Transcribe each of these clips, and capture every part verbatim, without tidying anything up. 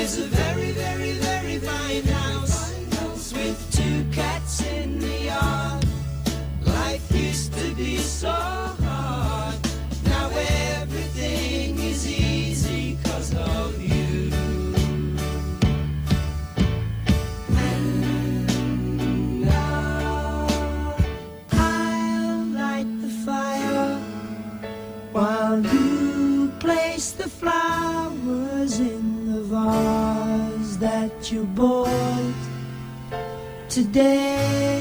is a very, very, very fine house with two cats in the yard. Life used to be so hard. Now everything is easy 'cause of you. And now I'll light the fire while you place the flowers in the vase that you bought today.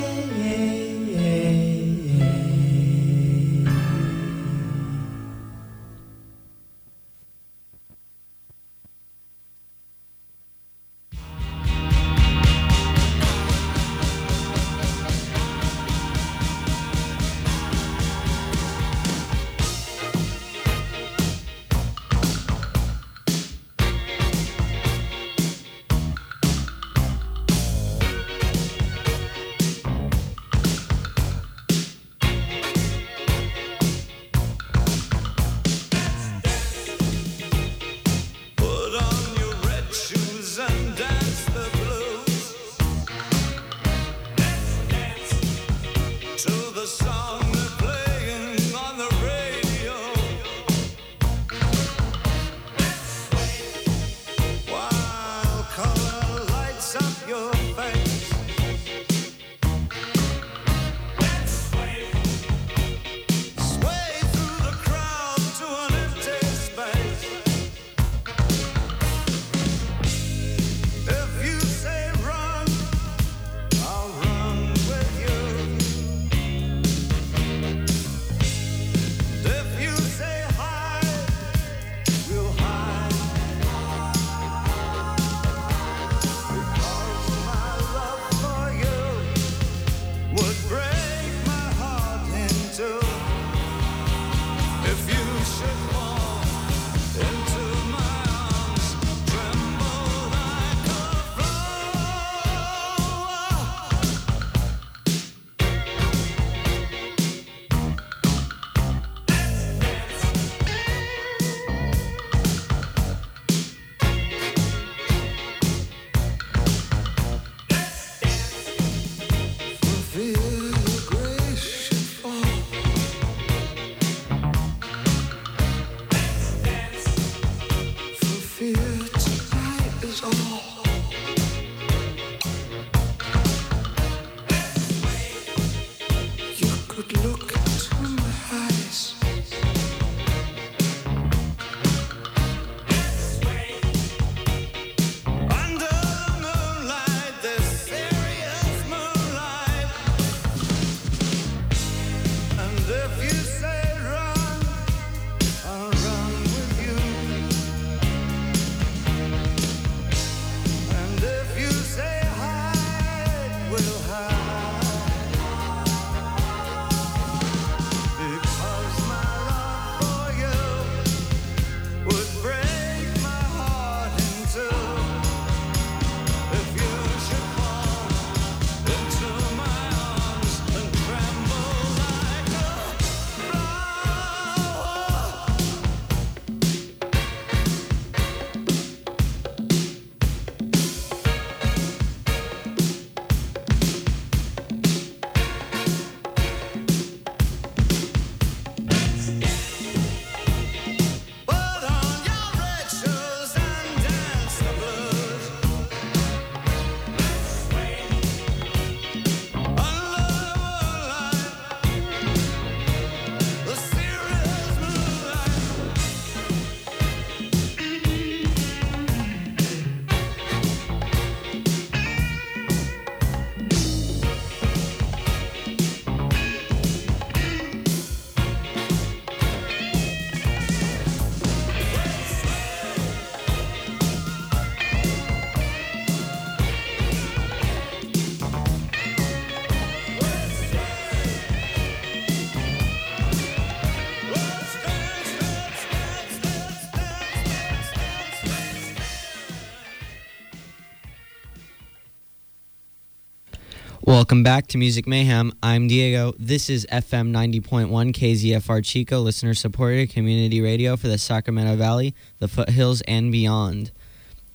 Welcome back to Music Mayhem. I'm Diego. This is F M ninety point one K Z F R Chico, listener-supported community radio for the Sacramento Valley, the foothills, and beyond.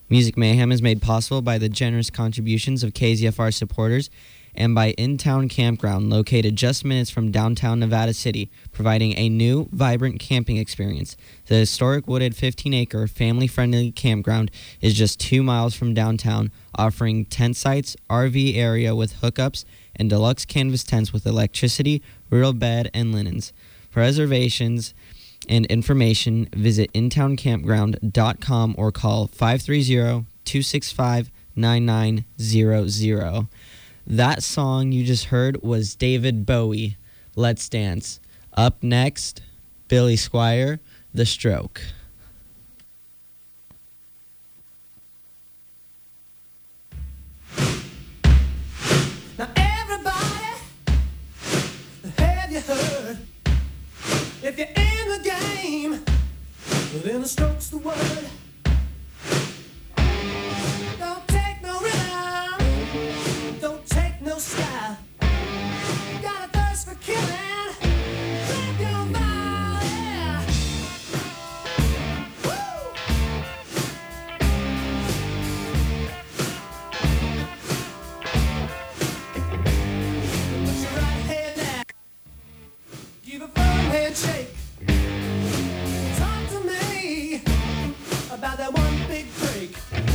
Music Mayhem is made possible by the generous contributions of K Z F R supporters and by In Town Campground, located just minutes from downtown Nevada City, providing a new, vibrant camping experience. The historic wooded fifteen-acre, family-friendly campground is just two miles from downtown, offering tent sites, R V area with hookups, and deluxe canvas tents with electricity, rural bed, and linens. For reservations and information, visit in town campground dot com or call five three zero, two six five, nine nine zero zero. That song you just heard was David Bowie, Let's Dance. Up next, Billy Squier, The Stroke. Now everybody, have you heard? If you're in the game, then the stroke's the word. Don't take no rhythm, don't take no style. Got a thirst for killing, let your fire. Woo! Put your right hand down, give a firm handshake. Talk to me about that one big break.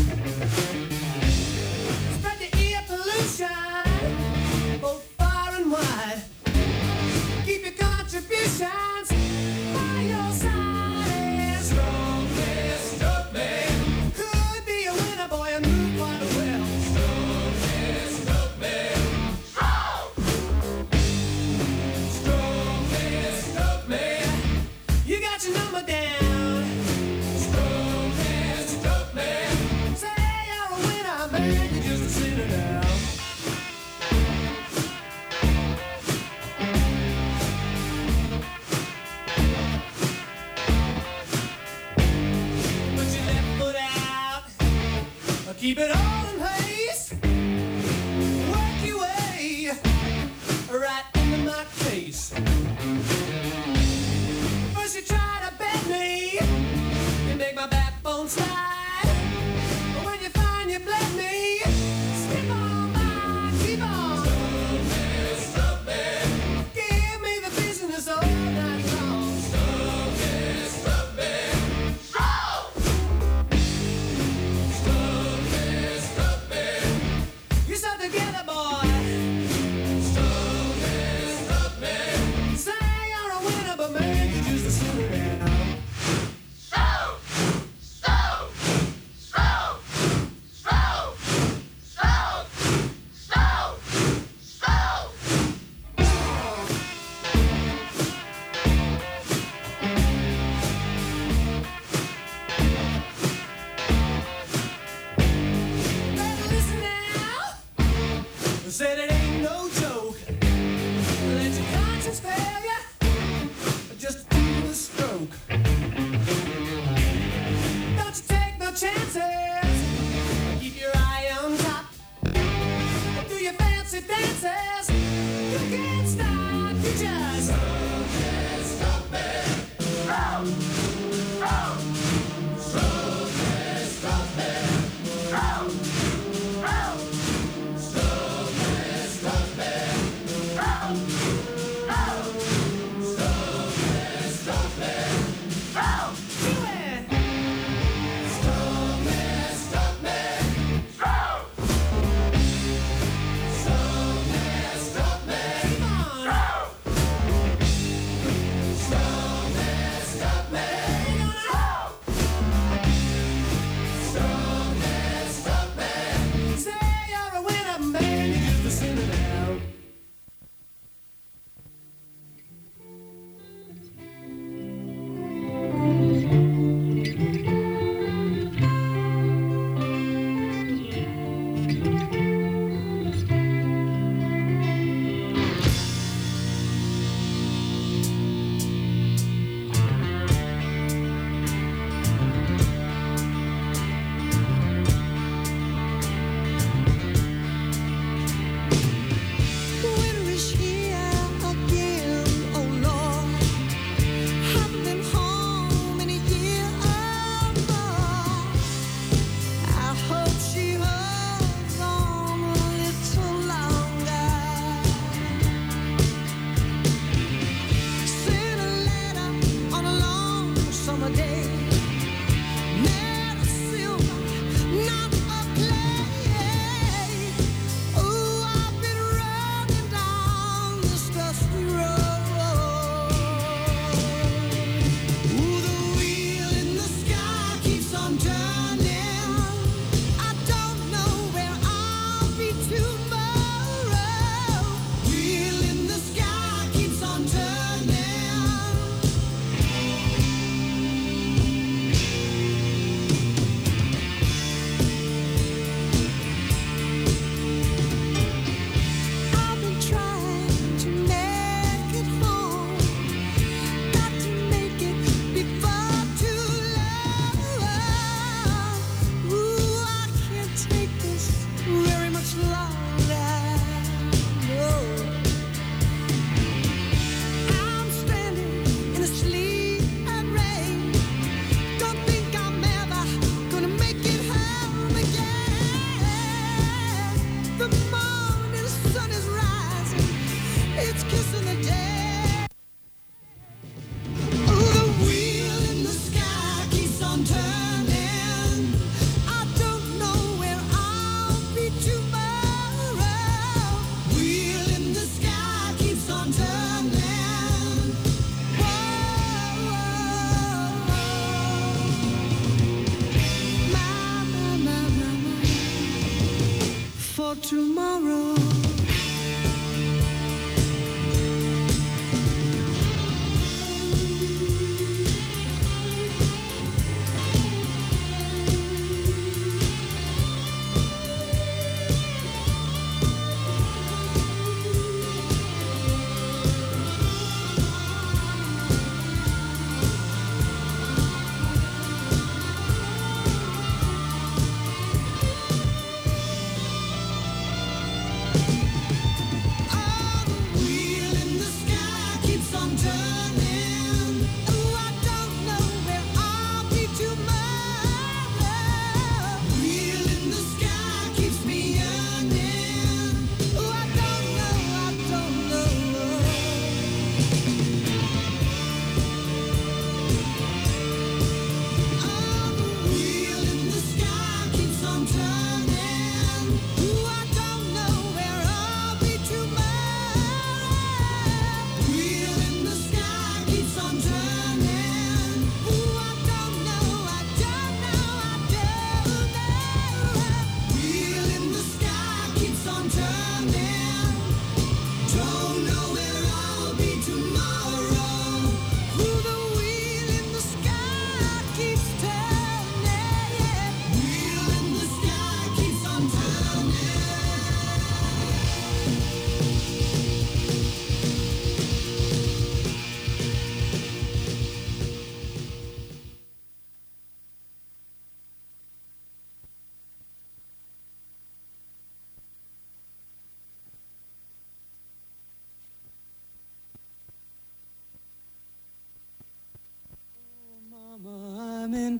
Spread the ear pollution both far and wide. Keep your contributions by your side. Strongest stroke man could be a winner, boy, and move quite well. Strongest stroke man. Strongest stroke man. You got your number down. Strongest stroke man. Say you're a winner, man, you're just a sinner now. Put your left foot out, keep it all in place. Work your way right into my face. First you try to bend me, you make my backbone slide. But when you find you bled me, skip on by, keep on. Stop it. Give me the business all night long. Stop it, stop it. Stop! Stop it, stop it. You stop together, boy. Stop it, stop it. Say you're a winner, but man, you're just a sinner now. So, so.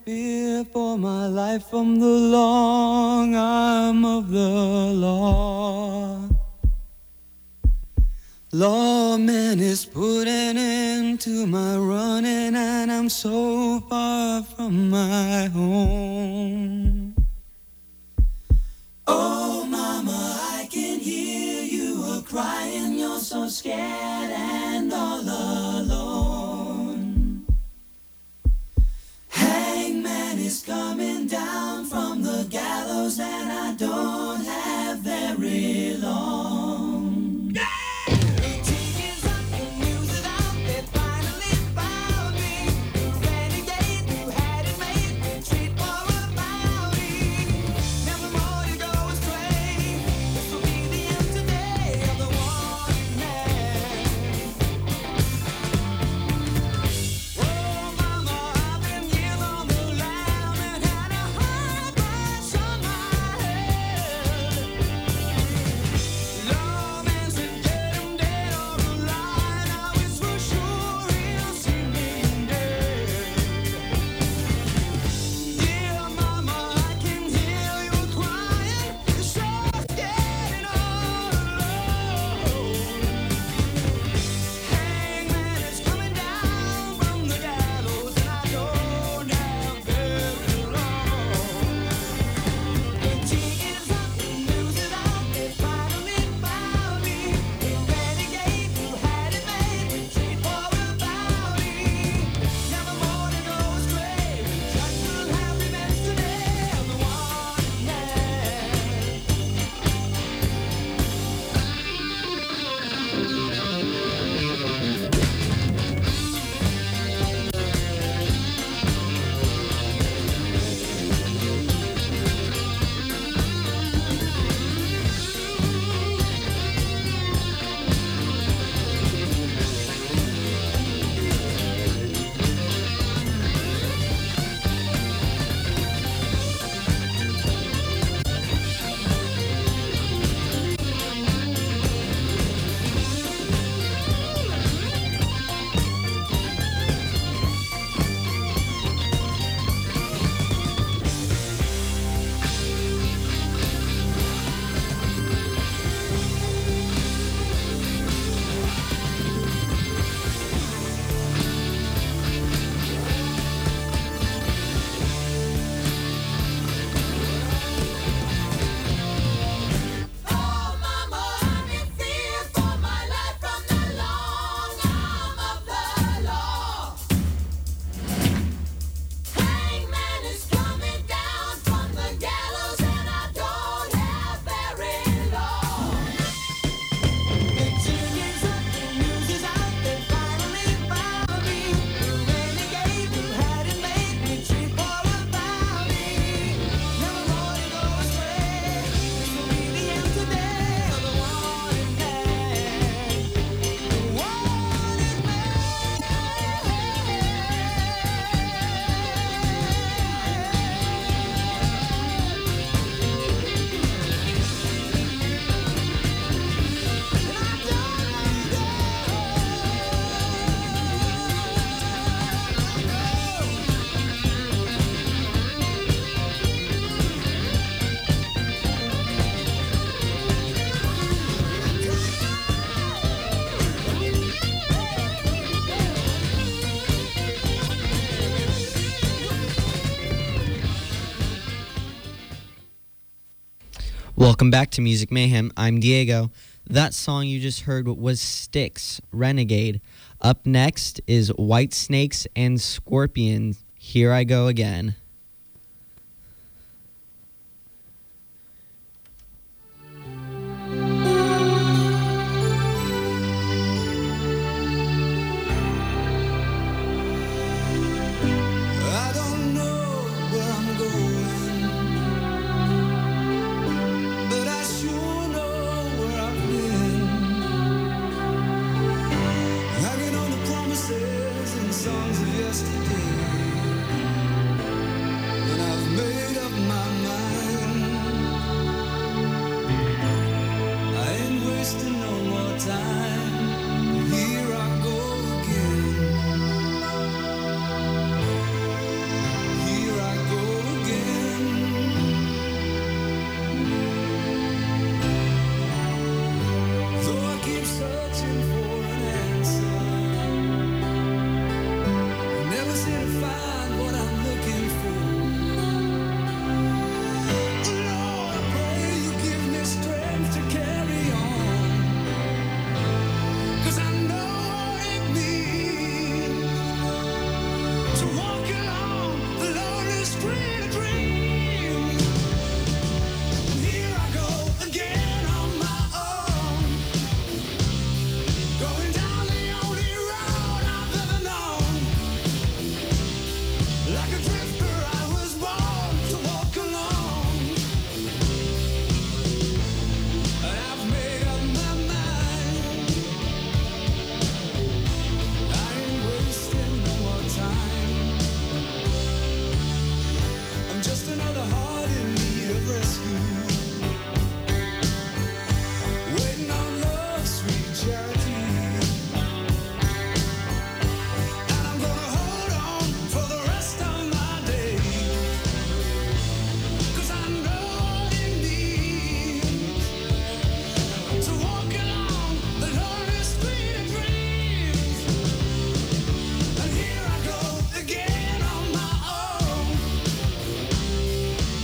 fear for my life from the long arm of the law. Lawman is putting an end to my running, and I'm so far from my home. Oh, mama, I can hear you a crying. You're so scared and all alone. Hangman is coming down from the gallows, and I don't have very long. Yeah! Welcome back to Music Mayhem. I'm Diego. That song you just heard was Styx, Renegade. Up next is White Snakes and Scorpions, Here I Go Again. I don't know where I'm going, but I sure know where I've been. Hanging on the promises and songs of yesterday. another heart in need of rescue. Waiting on love's sweet charity. And I'm gonna hold on for the rest of my days. 'Cause I know it means to walk along the lonely street of dreams. And here I go again on my own.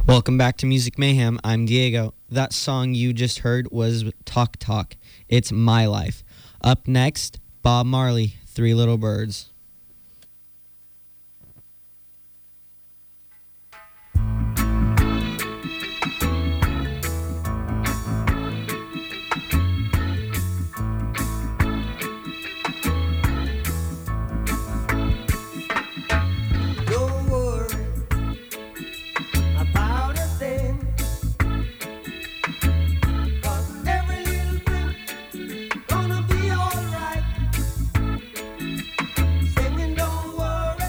Welcome back to Music Mayhem. I'm Diego. That song you just heard was Talk Talk. It's My Life. Up next, Bob Marley, Three Little Birds. Don't worry about a thing, 'cause every little thing gonna be alright. Singing, don't worry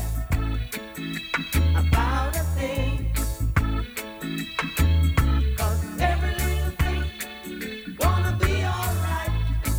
about a thing, 'cause every little thing gonna be alright.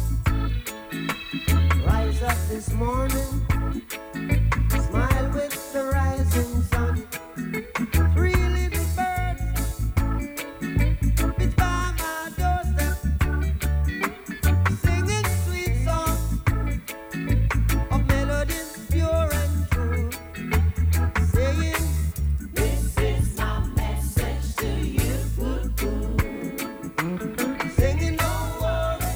Rise up this morning, smile with the rising sun. Three little birds pitch by my doorstep, singing sweet songs of melodies pure and true, saying, "This is my message to you." Singing, don't worry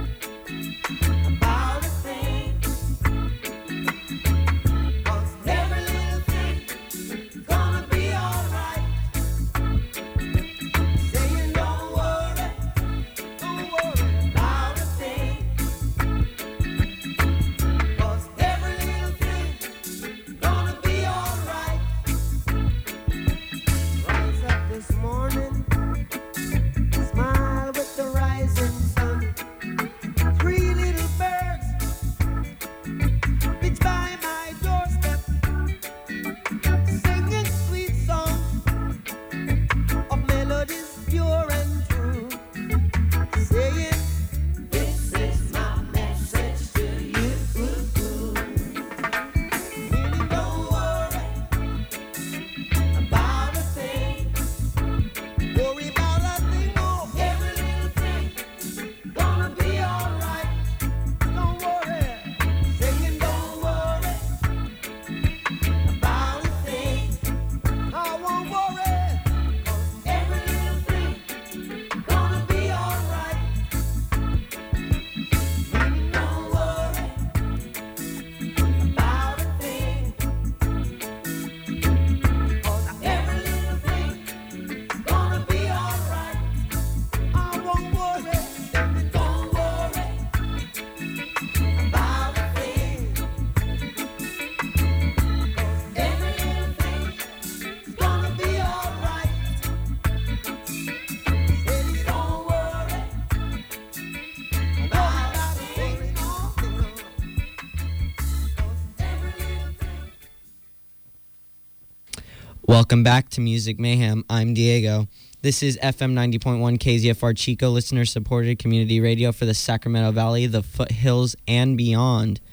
about a thing, 'cause every little thing gonna be alright. Saying, don't worry, don't worry about a thing, 'cause every little thing gonna be alright. Rise up this morning, smile with the rising sun. Three little birds pitch by my doorstep, singing sweet songs of melodies pure and true, saying, "This is my message to you." Meaning, don't worry about a thing, worry about a thing, oh, every little thing gonna be alright. Don't worry, singing, don't worry about a thing. I won't worry, 'cause every little thing gonna be alright. Don't worry about a thing, 'cause every little thing gonna be alright. I won't worry, don't worry about a thing, 'cause every little thing gonna be alright. Say, don't worry about a thing, 'cause every little thing. Welcome back to Music Mayhem. I'm Diego. This is F M ninety point one K Z F R Chico, listener-supported community radio for the Sacramento Valley, the foothills, and beyond.